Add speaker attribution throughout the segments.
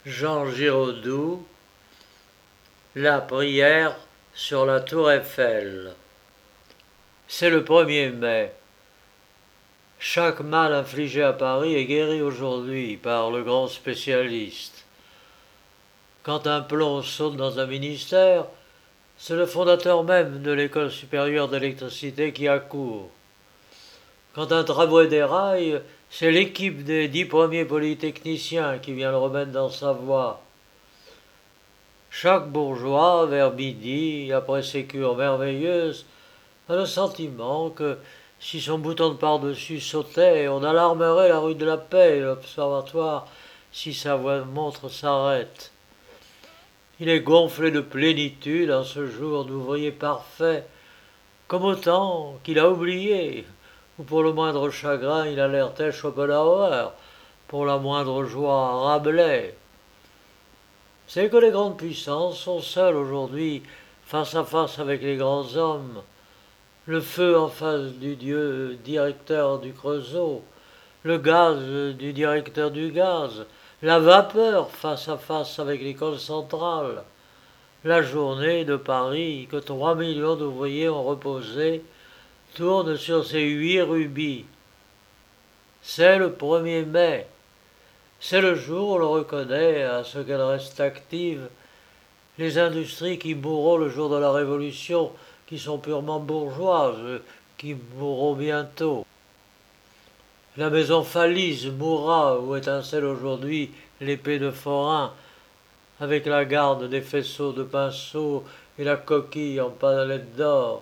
Speaker 1: Jean Giraudoux, la prière sur la tour Eiffel. C'est le 1er mai. Chaque mal infligé à Paris est guéri aujourd'hui par le grand spécialiste. Quand un plomb saute dans un ministère, c'est le fondateur même de l'école supérieure d'électricité qui accourt. Quand un tramway déraille, c'est l'équipe des 10 premiers polytechniciens qui vient le remettre dans sa voie. Chaque bourgeois, vers midi, après ses cures merveilleuses, a le sentiment que si son bouton de par-dessus sautait, on alarmerait la rue de la Paix et l'observatoire si sa montre s'arrête. Il est gonflé de plénitude en ce jour d'ouvrier parfait, comme autant qu'il a oublié, ou pour le moindre chagrin il alertait Schopenhauer, pour la moindre joie Rabelais. C'est que les grandes puissances sont seules aujourd'hui, face à face avec les grands hommes. Le feu en face du dieu directeur du Creusot, le gaz du directeur du gaz, la vapeur face à face avec l'école centrale. La journée de Paris, que 3 millions d'ouvriers ont reposée, tourne sur ces 8 rubis. C'est le 1er mai. C'est le jour où l'on reconnaît, à ce qu'elles restent actives, les industries qui mourront le jour de la Révolution, qui sont purement bourgeoises, qui mourront bientôt. La maison Falise mourra où étincelle aujourd'hui l'épée de forain, avec la garde des faisceaux de pinceau et la coquille en panelette d'or.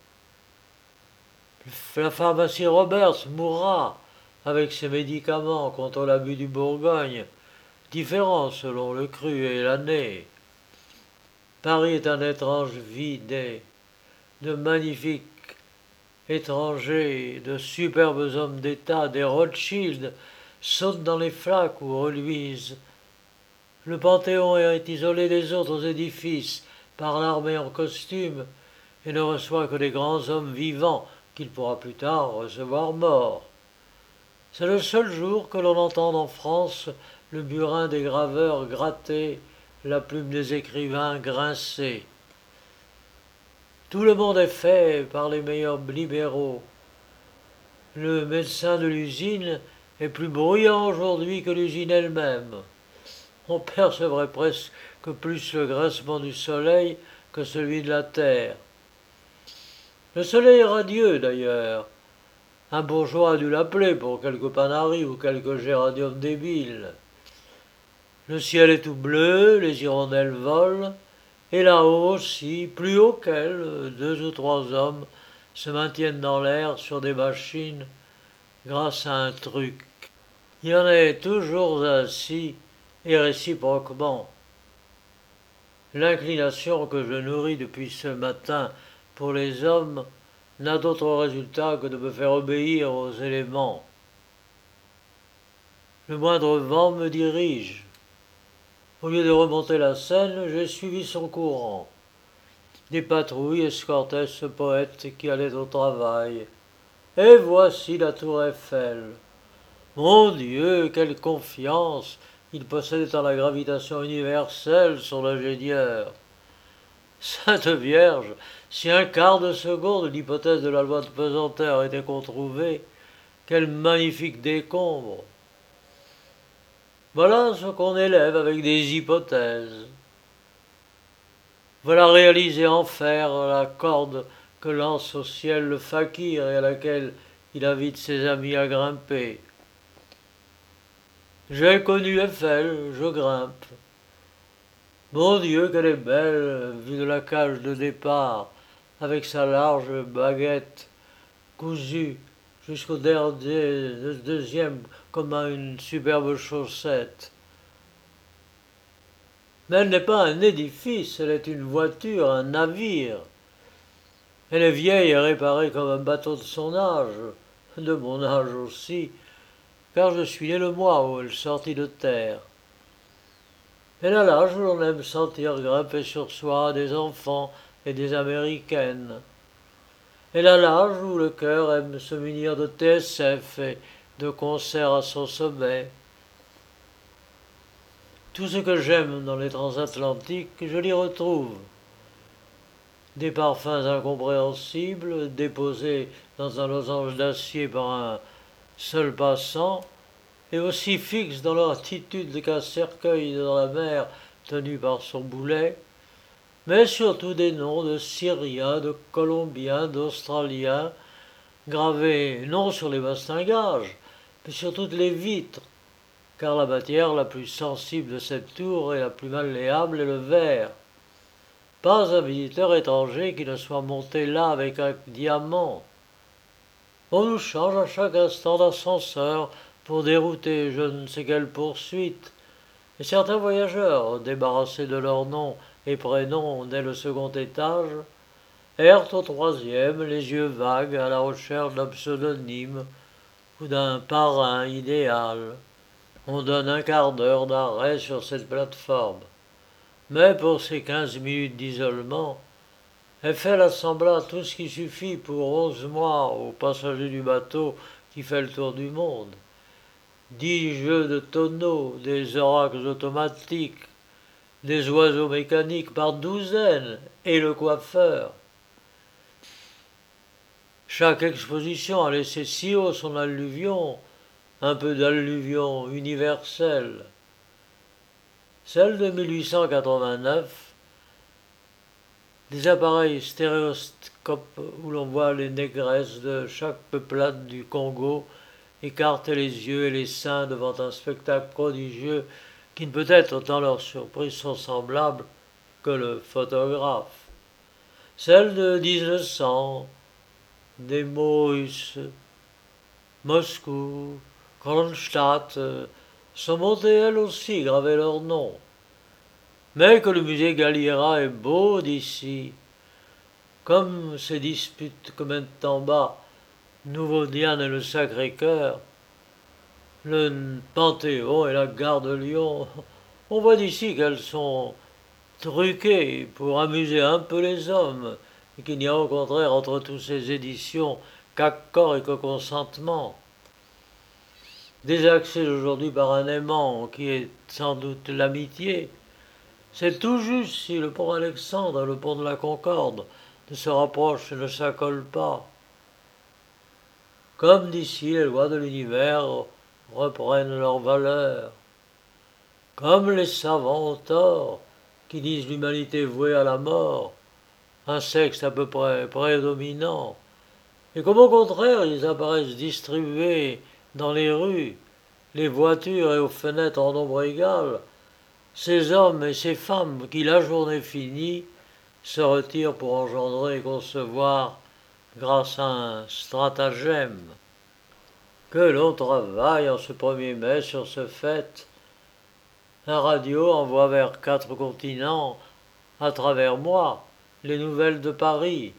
Speaker 1: La pharmacie Roberts mourra avec ses médicaments contre l'abus du Bourgogne, différents selon le cru et l'année. Paris est un étrange vide, de magnifiques étrangers, de superbes hommes d'État, des Rothschild, sautent dans les flaques ou reluisent. Le Panthéon est isolé des autres édifices par l'armée en costume et ne reçoit que les grands hommes vivants qu'il pourra plus tard recevoir morts. C'est le seul jour que l'on entende en France le burin des graveurs gratter, la plume des écrivains grincer. Tout le monde est fait par les meilleurs libéraux. Le médecin de l'usine est plus bruyant aujourd'hui que l'usine elle-même. On percevrait presque plus le grincement du soleil que celui de la terre. Le soleil est radieux d'ailleurs. Un bourgeois a dû l'appeler pour quelques panaris ou quelques géraniums débiles. Le ciel est tout bleu, les hirondelles volent, et là-haut aussi, plus haut qu'elles, 2 ou 3 hommes se maintiennent dans l'air sur des machines grâce à un truc. Il y en est toujours ainsi et réciproquement. L'inclination que je nourris depuis ce matin pour les hommes n'a d'autre résultat que de me faire obéir aux éléments. Le moindre vent me dirige. Au lieu de remonter la Seine, j'ai suivi son courant. Des patrouilles escortaient ce poète qui allait au travail. Et voici la tour Eiffel. Mon Dieu, quelle confiance il possédait en la gravitation universelle, son ingénieur. Sainte Vierge, si un quart de seconde l'hypothèse de la loi de pesanteur était controuvée, quel magnifique décombre! Voilà ce qu'on élève avec des hypothèses. Voilà réaliser en fer la corde que lance au ciel le fakir et à laquelle il invite ses amis à grimper. J'ai connu Eiffel, je grimpe. Mon Dieu, qu'elle est belle, vue de la cage de départ, avec sa large baguette cousue jusqu'au deuxième comme à une superbe chaussette. Mais elle n'est pas un édifice, elle est une voiture, un navire. Elle est vieille et réparée comme un bateau de son âge, de mon âge aussi, car je suis né le mois où elle sortit de terre. Elle a l'âge où l'on aime sentir grimper sur soi des enfants et des américaines. Elle a l'âge où le cœur aime se munir de TSF et de concerts à son sommet. Tout ce que j'aime dans les transatlantiques, je l'y retrouve. Des parfums incompréhensibles, déposés dans un losange d'acier par un seul passant, et aussi fixes dans leur attitude qu'un cercueil dans la mer tenu par son boulet, mais surtout des noms de Syriens, de Colombiens, d'Australiens, gravés non sur les bastingages, mais sur toutes les vitres, car la matière la plus sensible de cette tour et la plus malléable est le verre. Pas un visiteur étranger qui ne soit monté là avec un diamant. On nous change à chaque instant d'ascenseur pour dérouter je ne sais quelle poursuite, et certains voyageurs, débarrassés de leurs noms et prénoms dès le second étage, errent au troisième, les yeux vagues, à la recherche d'un pseudonyme ou d'un parrain idéal. On donne un quart d'heure d'arrêt sur cette plateforme. Mais pour ces 15 minutes d'isolement, Eiffel assembla tout ce qui suffit pour 11 mois aux passagers du bateau qui fait le tour du monde. 10 jeux de tonneaux, des oracles automatiques, des oiseaux mécaniques par douzaines, et le coiffeur. Chaque exposition a laissé si haut son alluvion, un peu d'alluvion universelle. Celle de 1889, des appareils stéréoscopes où l'on voit les négresses de chaque peuplade du Congo écarter les yeux et les seins devant un spectacle prodigieux qui ne peut être, tant leurs surprises sont semblables, que le photographe. Celle de 1900, des mots russes, Moscou, Kronstadt, sont montées elles aussi graver leur nom. Mais que le musée Galliera est beau d'ici, comme ces disputes que mettent en bas Nouveau-Diane et le Sacré-Cœur, le Panthéon et la gare de Lyon. On voit d'ici qu'elles sont truquées pour amuser un peu les hommes, et qu'il n'y a au contraire entre toutes ces éditions qu'accord et que consentement. Désaxé aujourd'hui par un aimant qui est sans doute l'amitié, c'est tout juste si le pont Alexandre et le pont de la Concorde ne se rapprochent et ne s'accolent pas. Comme d'ici les lois de l'univers reprennent leur valeur. Comme les savants ont tort, qui disent l'humanité vouée à la mort, un sexe à peu près prédominant, et comme au contraire ils apparaissent distribués dans les rues, les voitures et aux fenêtres en nombre égal, ces hommes et ces femmes qui, la journée finie, se retirent pour engendrer et concevoir grâce à un stratagème. Que l'on travaille en ce 1er mai sur ce fait. Un radio envoie vers 4 continents, à travers moi, les nouvelles de Paris.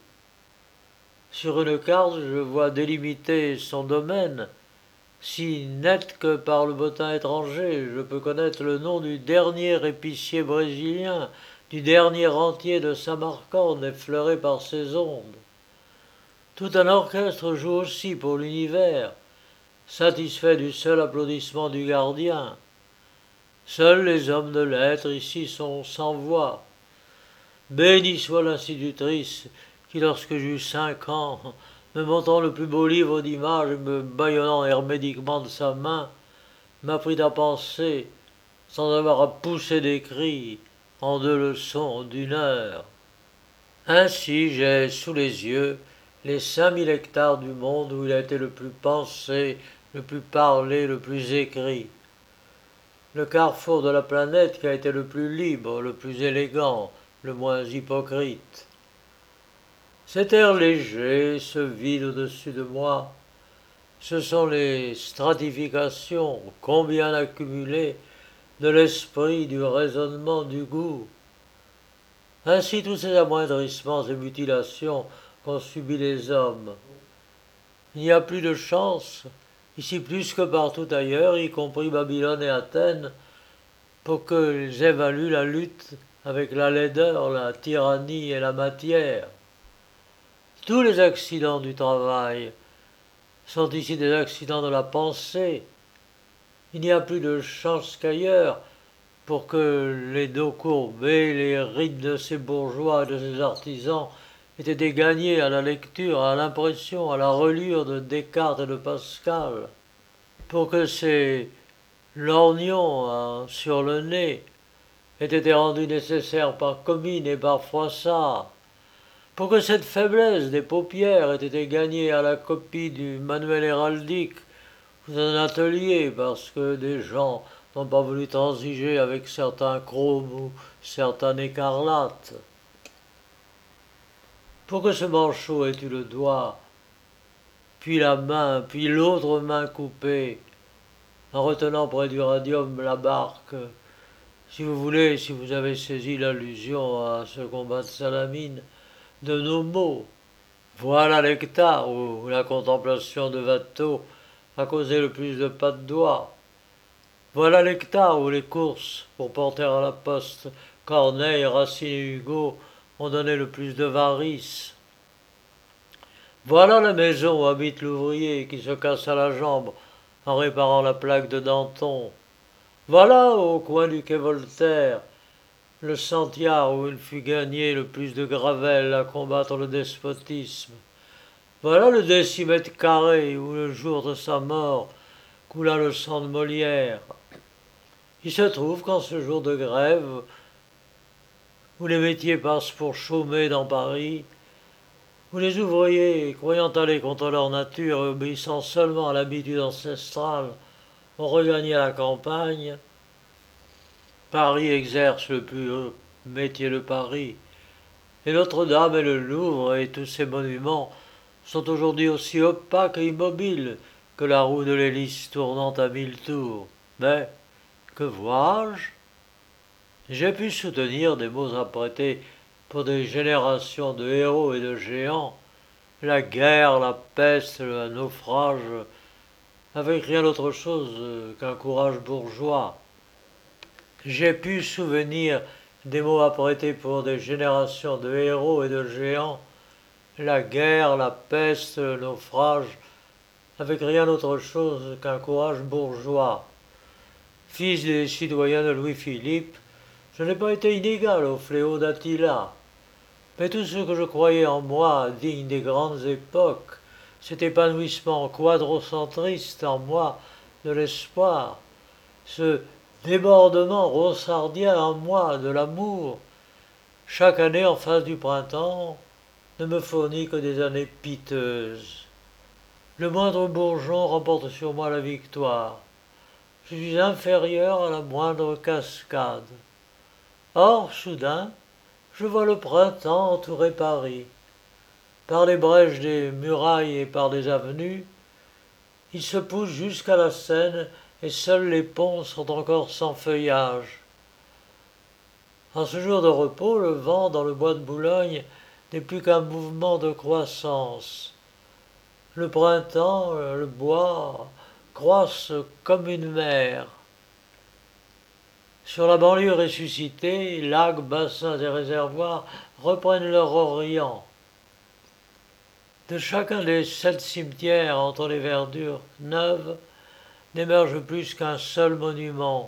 Speaker 1: Sur une carte, je vois délimiter son domaine, si net que par le bottin étranger, je peux connaître le nom du dernier épicier brésilien, du dernier rentier de Samarcande effleuré par ses ondes. Tout un orchestre joue aussi pour l'univers, satisfait du seul applaudissement du gardien. Seuls les hommes de lettres ici sont sans voix. Bénie soit l'institutrice qui, lorsque j'eus 5 ans, me montrant le plus beau livre d'images et me bâillonnant hermétiquement de sa main, m'apprit à penser, sans avoir à pousser des cris, en 2 leçons d'1 heure. Ainsi j'ai sous les yeux les 5000 hectares du monde où il a été le plus pensé, le plus parlé, le plus écrit. Le carrefour de la planète qui a été le plus libre, le plus élégant, le moins hypocrite. Cet air léger, ce vide au-dessus de moi, ce sont les stratifications, combien accumulées, de l'esprit, du raisonnement, du goût. Ainsi tous ces amoindrissements et mutilations qu'ont subis les hommes. Il n'y a plus de chance, ici plus que partout ailleurs, y compris Babylone et Athènes, pour qu'ils évaluent la lutte avec la laideur, la tyrannie et la matière. Tous les accidents du travail sont ici des accidents de la pensée. Il n'y a plus de chance qu'ailleurs, pour que les dos courbés, les rides de ces bourgeois et de ces artisans aient été gagnés à la lecture, à l'impression, à la reliure de Descartes et de Pascal, pour que ces lorgnons sur le nez aient été rendus nécessaires par Comines et par Froissart, pour que cette faiblesse des paupières ait été gagnée à la copie du manuel héraldique ou d'un atelier, parce que des gens n'ont pas voulu transiger avec certains chromes ou certains écarlates, pour que ce manchot ait eu le doigt, puis la main, puis l'autre main coupée, en retenant près du radium la barque. Si vous voulez, si vous avez saisi l'allusion à ce combat de Salamine, de nos mots, voilà l'hectare où la contemplation de Watteau a causé le plus de pas de doigts. Voilà l'hectare où les courses pour porter à la poste Corneille, Racine et Hugo ont donné le plus de varices. Voilà la maison où habite l'ouvrier qui se cassa la jambe en réparant la plaque de Danton. Voilà, au coin du quai Voltaire, le centiare où il fut gagné le plus de gravelle à combattre le despotisme. Voilà le décimètre carré où, le jour de sa mort, coula le sang de Molière. Il se trouve qu'en ce jour de grève, où les métiers passent pour chômer dans Paris, où les ouvriers, croyant aller contre leur nature et obéissant seulement à l'habitude ancestrale, ont regagné la campagne, Paris exerce le plus haut métier de Paris, et Notre-Dame et le Louvre et tous ces monuments sont aujourd'hui aussi opaques et immobiles que la roue de l'hélice tournant à 1000 tours. Mais, que vois-je? J'ai pu soutenir des mots apprêtés pour des générations de héros et de géants, la guerre, la peste, le naufrage, avec rien d'autre chose qu'un courage bourgeois. J'ai pu souvenir des mots apprêtés pour des générations de héros et de géants, la guerre, la peste, le naufrage, avec rien d'autre chose qu'un courage bourgeois. Fils des citoyens de Louis-Philippe, je n'ai pas été inégal au fléau d'Attila, mais tout ce que je croyais en moi digne des grandes époques, cet épanouissement quadrocentriste en moi de l'espoir, ce débordement ronsardien en moi de l'amour, chaque année en face du printemps, ne me fournit que des années piteuses. Le moindre bourgeon remporte sur moi la victoire. Je suis inférieur à la moindre cascade. Or, soudain, je vois le printemps entourer Paris. Par les brèches des murailles et par des avenues, il se pousse jusqu'à la Seine et seuls les ponts sont encore sans feuillage. En ce jour de repos, le vent dans le bois de Boulogne n'est plus qu'un mouvement de croissance. Le printemps, le bois, croissent comme une mer. Sur la banlieue ressuscitée, lacs, bassins et réservoirs reprennent leur orient. De chacun des 7 cimetières entre les verdures neuves n'émerge plus qu'un seul monument.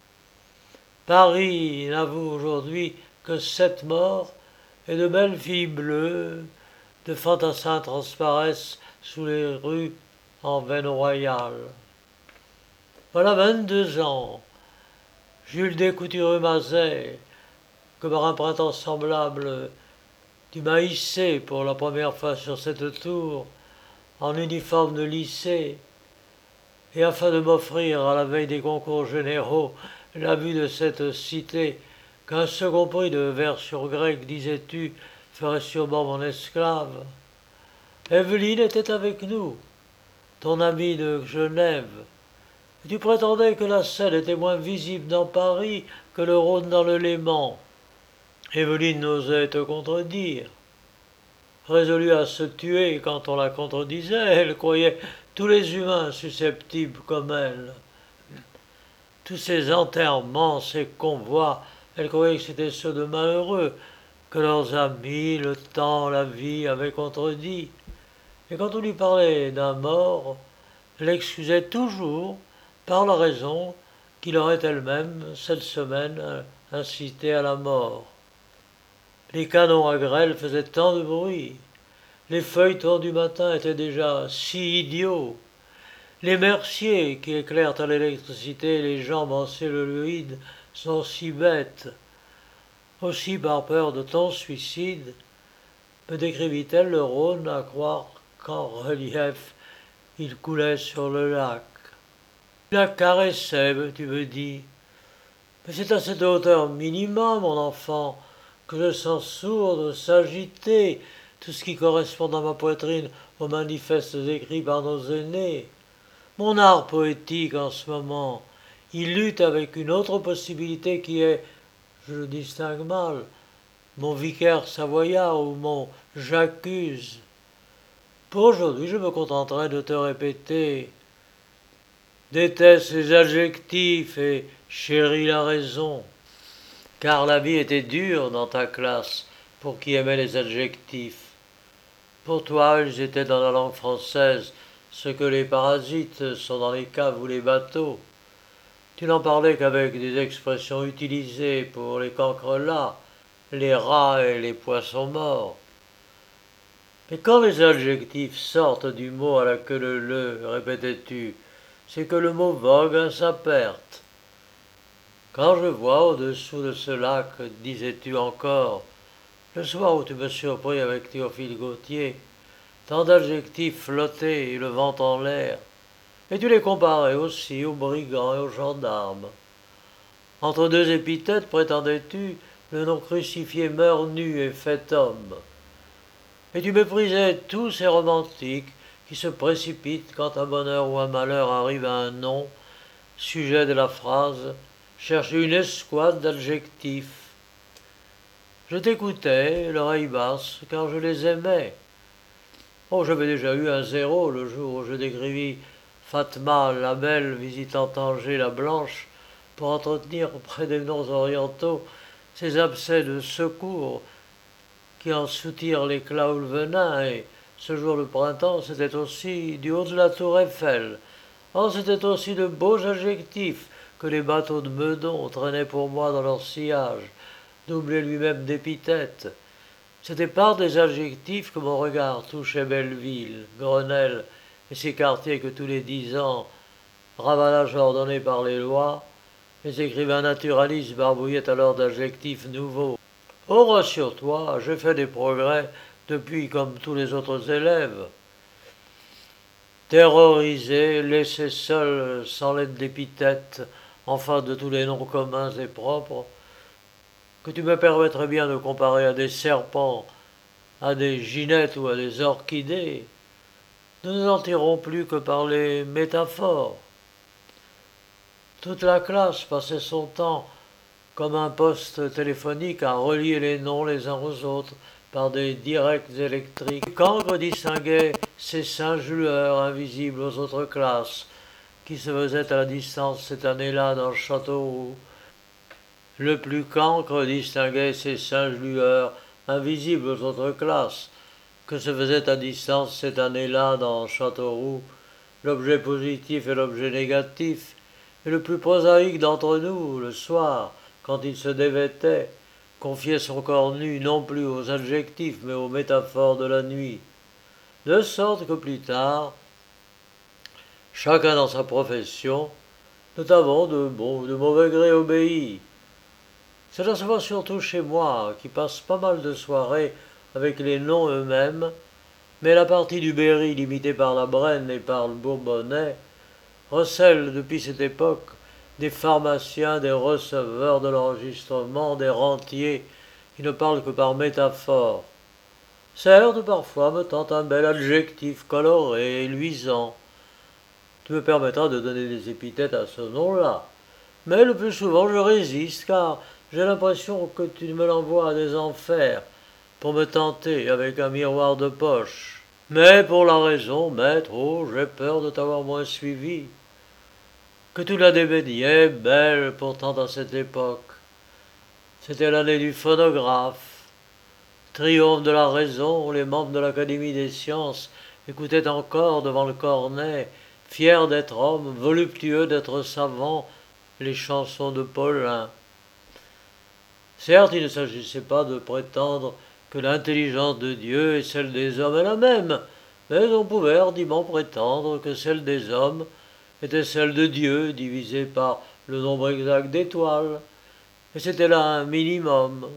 Speaker 1: Paris n'avoue aujourd'hui que 7 morts et de belles filles bleues, de fantassins transparaissent sous les rues en veine royale. Voilà 22 ans, Jules Descoutureux-Mazet, que par un printemps semblable, tu m'as hissé pour la première fois sur cette tour, en uniforme de lycée, et afin de m'offrir à la veille des concours généraux la vue de cette cité qu'un second prix de vers sur grec, disais-tu, ferait sûrement mon esclave. Evelyne était avec nous, ton amie de Genève. Et tu prétendais que la Seine était moins visible dans Paris que le Rhône dans le Léman. Evelyne n'osait te contredire. Résolue à se tuer quand on la contredisait, elle croyait tous les humains susceptibles comme elle. Tous ces enterrements, ces convois, elle croyait que c'était ceux de malheureux, que leurs amis, le temps, la vie avaient contredit. Et quand on lui parlait d'un mort, elle excusait toujours par la raison qui l'aurait elle-même, cette semaine, incité à la mort. Les canons à grêle faisaient tant de bruit. Les feuilletons du matin étaient déjà si idiots. Les merciers qui éclairent à l'électricité les jambes en celluloïd sont si bêtes. Aussi, par peur de ton suicide, me décrivit-elle le Rhône à croire qu'en relief il coulait sur le lac. Tu la caressais, tu me dis. Mais c'est à cette hauteur minimum, mon enfant, que je sens sourde, s'agiter, tout ce qui correspond dans ma poitrine aux manifestes écrits par nos aînés. Mon art poétique en ce moment, il lutte avec une autre possibilité qui est, je le distingue mal, mon vicaire savoyard ou mon j'accuse. Pour aujourd'hui, je me contenterai de te répéter: déteste les adjectifs et chéris la raison. Car la vie était dure dans ta classe pour qui aimait les adjectifs. Pour toi, ils étaient dans la langue française ce que les parasites sont dans les caves ou les bateaux. Tu n'en parlais qu'avec des expressions utilisées pour les cancrelats, les rats et les poissons morts. Mais quand les adjectifs sortent du mot à la queue leu, répétais-tu, c'est que le mot vogue à sa perte. Quand je vois au-dessous de ce lac, disais-tu encore, le soir où tu me surpris avec Théophile Gautier, tant d'adjectifs flottés et le vent en l'air, et tu les comparais aussi aux brigands et aux gendarmes. Entre deux épithètes, prétendais-tu, le nom crucifié meurt nu et fait homme. Et tu méprisais tous ces romantiques qui se précipitent quand un bonheur ou un malheur arrive à un nom, sujet de la phrase, chercher une escouade d'adjectifs. Je t'écoutais, l'oreille basse, car je les aimais. Oh, j'avais déjà eu un zéro le jour où je décrivis Fatma, la belle, visitant Tanger, la blanche, pour entretenir près des noms orientaux ces abcès de secours qui en soutirent l'éclat ou le venin, et ce jour de printemps, c'était aussi du haut de la tour Eiffel. Oh, c'était aussi de beaux adjectifs que les bateaux de Meudon traînaient pour moi dans leur sillage, doublés lui-même d'épithètes. C'était par des adjectifs que mon regard touchait Belleville, Grenelle et ces quartiers que tous les 10 ans, ravalage ordonné par les lois, les écrivains naturalistes barbouillaient alors d'adjectifs nouveaux. Oh, rassure-toi, j'ai fait des progrès depuis comme tous les autres élèves. Terrorisé, laissé seul, sans l'aide d'épithètes, enfin de tous les noms communs et propres, que tu me permettrais bien de comparer à des serpents, à des ginettes ou à des orchidées, nous n'en tirons plus que par les métaphores. Toute la classe passait son temps comme un poste téléphonique à relier les noms les uns aux autres par des directs électriques. Cancre distinguait ces singes lueurs invisibles aux autres classes qui se faisaient à la distance cette année-là dans Châteauroux. Le plus cancre distinguait ces singes lueurs invisibles aux autres classes que se faisaient à distance cette année-là dans Châteauroux l'objet positif et l'objet négatif, et le plus prosaïque d'entre nous, le soir, quand il se dévêtait, confiait son corps nu non plus aux adjectifs mais aux métaphores de la nuit, de sorte que plus tard, chacun dans sa profession, nous t'avons de bon ou de mauvais gré obéi. Cela se voit surtout chez moi, qui passe pas mal de soirées avec les noms eux-mêmes, mais la partie du Berry limitée par la Brenne et par le Bourbonnais recèle depuis cette époque des pharmaciens, des receveurs de l'enregistrement, des rentiers qui ne parlent que par métaphore. Certes, parfois me tente un bel adjectif coloré et luisant. Tu me permettras de donner des épithètes à ce nom-là. Mais le plus souvent je résiste, car j'ai l'impression que tu me l'envoies à des enfers pour me tenter avec un miroir de poche. Mais pour la raison, maître, oh, j'ai peur de t'avoir moins suivi. Que tu la dédaignais, belle pourtant à cette époque. C'était l'année du phonographe. Triomphe de la raison, les membres de l'Académie des sciences écoutaient encore devant le cornet, fiers d'être hommes, voluptueux d'être savants, les chansons de Paulin. Certes, il ne s'agissait pas de prétendre que l'intelligence de Dieu et celle des hommes est la même, mais on pouvait hardiment prétendre que celle des hommes était celle de Dieu divisée par le nombre exact d'étoiles, et c'était là un minimum.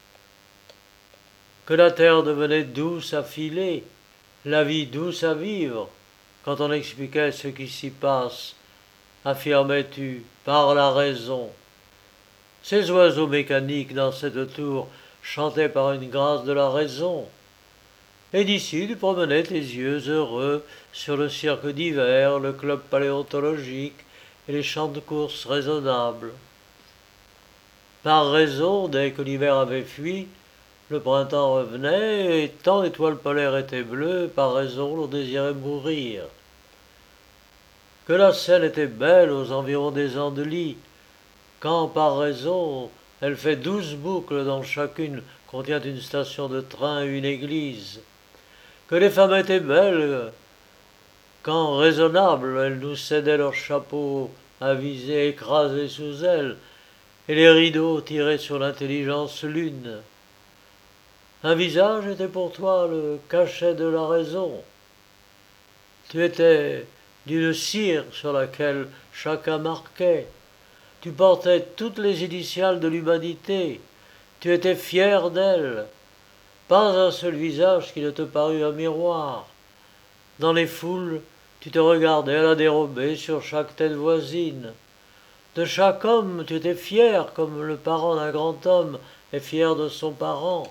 Speaker 1: Que la terre devenait douce à filer, la vie douce à vivre, quand on expliquait ce qui s'y passe, affirmais-tu, par la raison. Ces oiseaux mécaniques dans cette tour chantaient par une grâce de la raison. Et d'ici tu promenais tes yeux heureux sur le cirque d'hiver, le club paléontologique et les champs de course raisonnables. Par raison, dès que l'hiver avait fui, le printemps revenait, et tant l'étoile polaire était bleue, par raison l'on désirait mourir. Que la Seine était belle aux environs des Andelys, quand par raison elle fait 12 boucles dont chacune contient une station de train et une église. Que les femmes étaient belles, quand raisonnables elles nous cédaient leurs chapeaux avisés écrasés sous elles, et les rideaux tirés sur l'intelligence lune. Un visage était pour toi le cachet de la raison. Tu étais d'une cire sur laquelle chacun marquait. Tu portais toutes les initiales de l'humanité. Tu étais fier d'elle. Pas un seul visage qui ne te parut un miroir. Dans les foules, tu te regardais à la dérobée sur chaque tête voisine. De chaque homme, tu étais fier, comme le parent d'un grand homme est fier de son parent.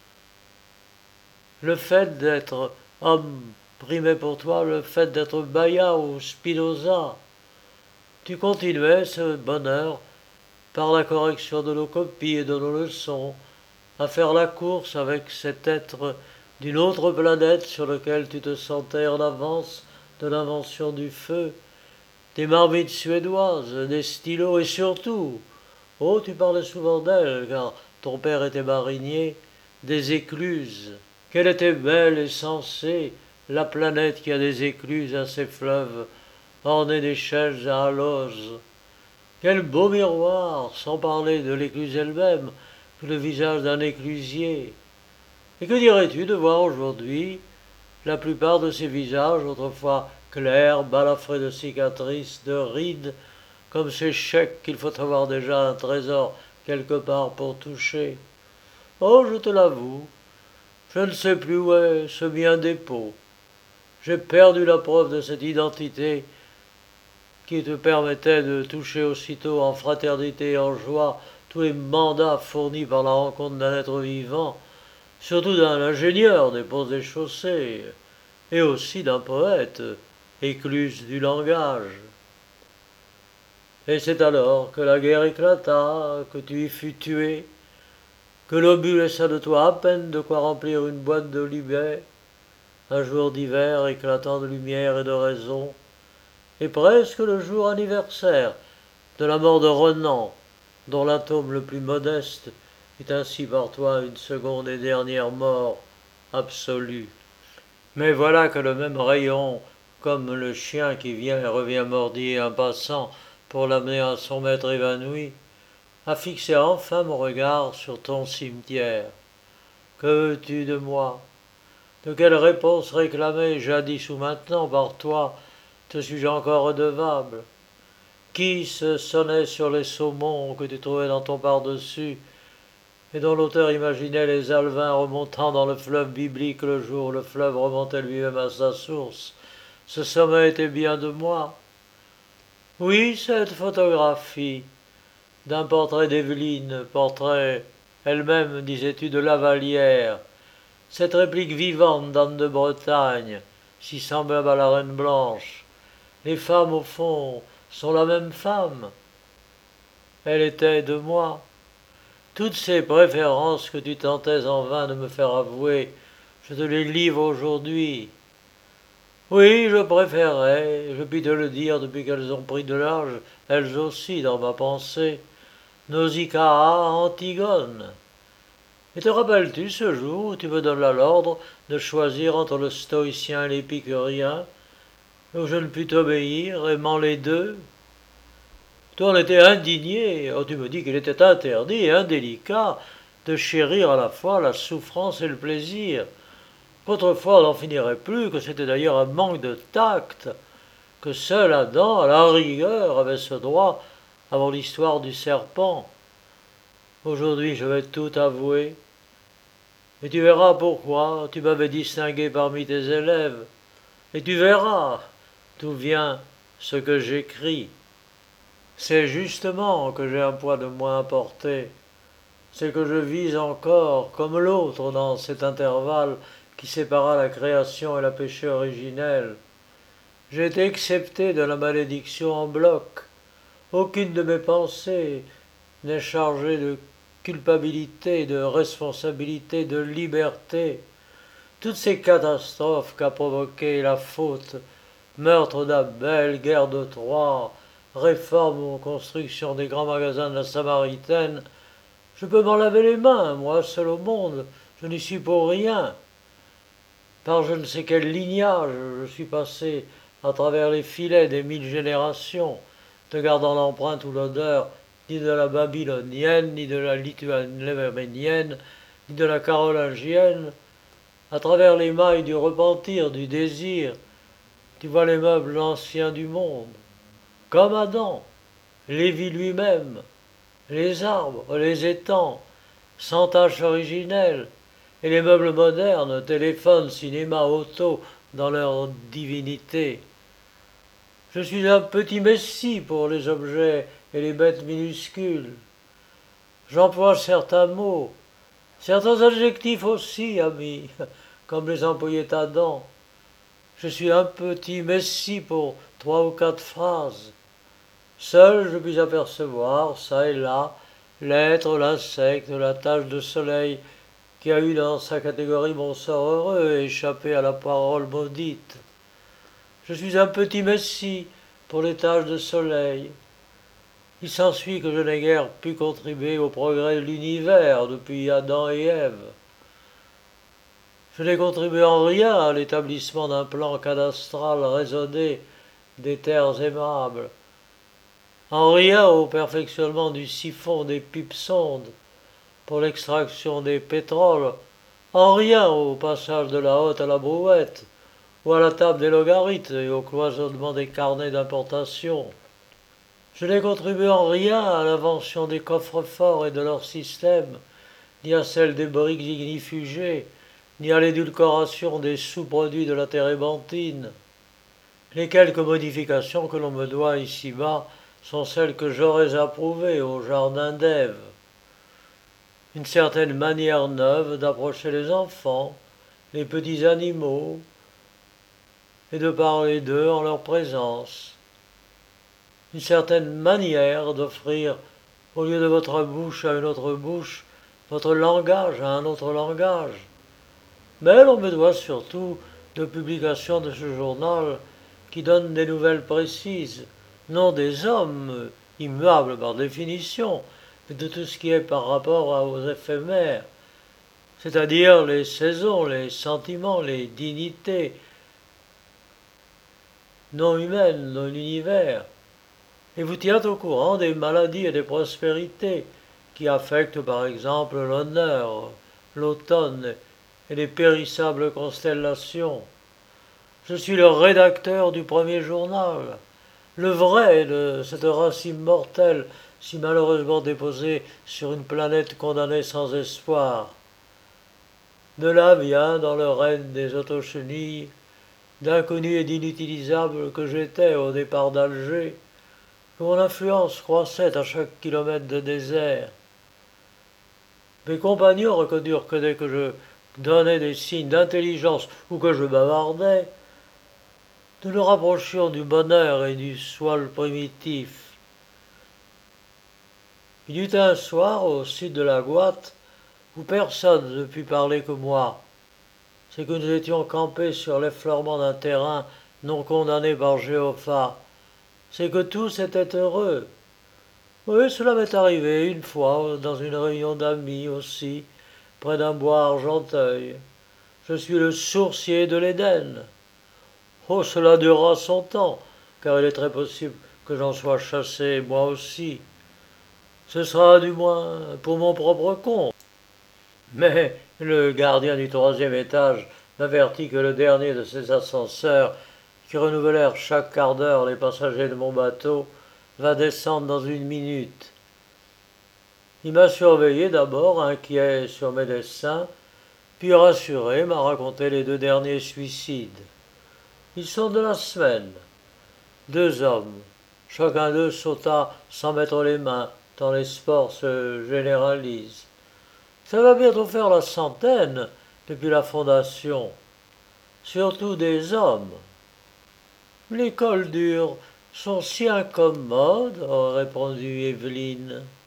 Speaker 1: Le fait d'être homme primait pour toi le fait d'être Baïa ou Spinoza. Tu continuais ce bonheur par la correction de nos copies et de nos leçons, à faire la course avec cet être d'une autre planète sur lequel tu te sentais en avance de l'invention du feu, des marmites suédoises, des stylos et surtout, oh tu parlais souvent d'elle car ton père était marinier, des écluses. Qu'elle était belle et sensée, la planète qui a des écluses à ses fleuves, ornés d'échelles à haloses. Quel beau miroir, sans parler de l'écluse elle-même, que le visage d'un éclusier. Et que dirais-tu de voir aujourd'hui la plupart de ces visages, autrefois clairs, balafrés de cicatrices, de rides, comme ces chèques qu'il faut avoir déjà un trésor quelque part pour toucher. Oh, je te l'avoue, je ne sais plus où est ce mien dépôt. J'ai perdu la preuve de cette identité qui te permettait de toucher aussitôt en fraternité et en joie tous les mandats fournis par la rencontre d'un être vivant, surtout d'un ingénieur des ponts et chaussées, et aussi d'un poète, écluse du langage. Et c'est alors que la guerre éclata, que tu y fus tué, que l'obus laissa de toi à peine de quoi remplir une boîte de Libet, un jour d'hiver éclatant de lumière et de raison, et presque le jour anniversaire de la mort de Renan, dont l'atome le plus modeste est ainsi par toi une seconde et dernière mort absolue. Mais voilà que le même rayon, comme le chien qui vient et revient mordiller un passant pour l'amener à son maître évanoui, a fixé enfin mon regard sur ton cimetière. Que veux-tu de moi? De quelle réponse réclamée jadis ou maintenant par toi te suis-je encore redevable? Qui se sonnait sur les saumons que tu trouvais dans ton par-dessus et dont l'auteur imaginait les alevins remontant dans le fleuve biblique le jour où le fleuve remontait lui-même à sa source? Ce sommet était bien de moi. Oui, cette photographie d'un portrait d'Evelyne, portrait elle-même, disais-tu, de la Vallière, cette réplique vivante d'Anne de Bretagne, si semblable à la Reine Blanche. Les femmes, au fond, sont la même femme. Elle était de moi. Toutes ces préférences que tu tentais en vain de me faire avouer, je te les livre aujourd'hui. Oui, je préférais, je puis te le dire depuis qu'elles ont pris de l'âge, elles aussi, dans ma pensée, Nausicaa à Antigone. Et te rappelles-tu ce jour où tu me donnes l'ordre de choisir entre le stoïcien et l'épicurien, où je ne pus t'obéir, aimant les deux? Toi, on était indigné. Oh, tu me dis qu'il était interdit et indélicat de chérir à la fois la souffrance et le plaisir. Qu'autrefois on n'en finirait plus, que c'était d'ailleurs un manque de tact, que seul Adam, à la rigueur, avait ce droit avant l'histoire du serpent. Aujourd'hui, je vais tout avouer. Et tu verras pourquoi tu m'avais distingué parmi tes élèves. Et tu verras d'où vient ce que j'écris. C'est justement que j'ai un poids de moins à porter. C'est que je vis encore, comme l'autre, dans cet intervalle qui sépara la création et la péché originel. J'ai été excepté de la malédiction en bloc. Aucune de mes pensées n'est chargée de culpabilité, de responsabilité, de liberté. Toutes ces catastrophes qu'a provoquées la faute, meurtre d'Abel, guerre de Troie, réforme ou construction des grands magasins de la Samaritaine, je peux m'en laver les mains, moi seul au monde, je n'y suis pour rien. Par je ne sais quel lignage, je suis passé à travers les filets des 1000 générations, ne gardant l'empreinte ou l'odeur ni de la babylonienne, ni de la lituanienne, ni de la carolingienne, à travers les mailles du repentir, du désir. Tu vois les meubles anciens du monde, comme Adam, Lévi lui-même, les arbres, les étangs, sans tache originelle, et les meubles modernes, téléphones, cinéma, auto, dans leur divinité. Je suis un petit messie pour les objets et les bêtes minuscules. J'emploie certains mots, certains adjectifs aussi, ami, comme les employait Adam. Je suis un petit messie pour 3 ou 4 phrases. Seul je puis apercevoir, çà et là, l'être, l'insecte, la tache de soleil qui a eu dans sa catégorie mon sort heureux et échappé à la parole maudite. Je suis un petit messie pour les taches de soleil. Il s'ensuit que je n'ai guère pu contribuer au progrès de l'univers depuis Adam et Ève. Je n'ai contribué en rien à l'établissement d'un plan cadastral raisonné des terres aimables, en rien au perfectionnement du siphon des pipes-sondes pour l'extraction des pétroles, en rien au passage de la hotte à la brouette, ou à la table des logarithmes et au cloisonnement des carnets d'importation. Je n'ai contribué en rien à l'invention des coffres-forts et de leur système, ni à celle des briques ignifugées, ni à l'édulcoration des sous-produits de la térébenthine. Les quelques modifications que l'on me doit ici-bas sont celles que j'aurais approuvées au jardin d'Ève. Une certaine manière neuve d'approcher les enfants, les petits animaux, et de parler d'eux en leur présence. Une certaine manière d'offrir, au lieu de votre bouche à une autre bouche, votre langage à un autre langage. Mais l'on me doit surtout de publication de ce journal qui donne des nouvelles précises, non des hommes, immuables par définition, mais de tout ce qui est par rapport aux éphémères, c'est-à-dire les saisons, les sentiments, les dignités non humaines dans l'univers, et vous tient au courant des maladies et des prospérités qui affectent par exemple l'honneur, l'automne et les périssables constellations. Je suis le rédacteur du premier journal, le vrai de cette race immortelle si malheureusement déposée sur une planète condamnée sans espoir. De là vient, dans le règne des autochenilles, d'inconnu et d'inutilisable que j'étais au départ d'Alger, que mon influence croissait à chaque kilomètre de désert. Mes compagnons reconnurent que dès que je donnais des signes d'intelligence ou que je bavardais, nous nous rapprochions du bonheur et du soil primitif. Il y eut un soir, au sud de la Guatte, où personne ne put parler que moi. C'est que nous étions campés sur l'effleurement d'un terrain non condamné par Jéhovah. C'est que tous étaient heureux. Oui, cela m'est arrivé une fois, dans une réunion d'amis aussi, près d'un bois Argenteuil. Je suis le sourcier de l'Éden. Oh, cela durera son temps, car il est très possible que j'en sois chassé moi aussi. Ce sera du moins pour mon propre compte. Mais le gardien du troisième étage m'avertit que le dernier de ces ascenseurs, qui renouvelèrent chaque quart d'heure les passagers de mon bateau, va descendre dans une minute. Il m'a surveillé d'abord, inquiet sur mes dessins, puis rassuré, m'a raconté les deux derniers suicides. Ils sont de la semaine. Deux hommes. Chacun d'eux sauta sans mettre les mains, tant les sports se généralisent. Ça va bientôt faire la centaine depuis la fondation. Surtout des hommes. Les cols durs sont si incommodes, aurait répondu Evelyne.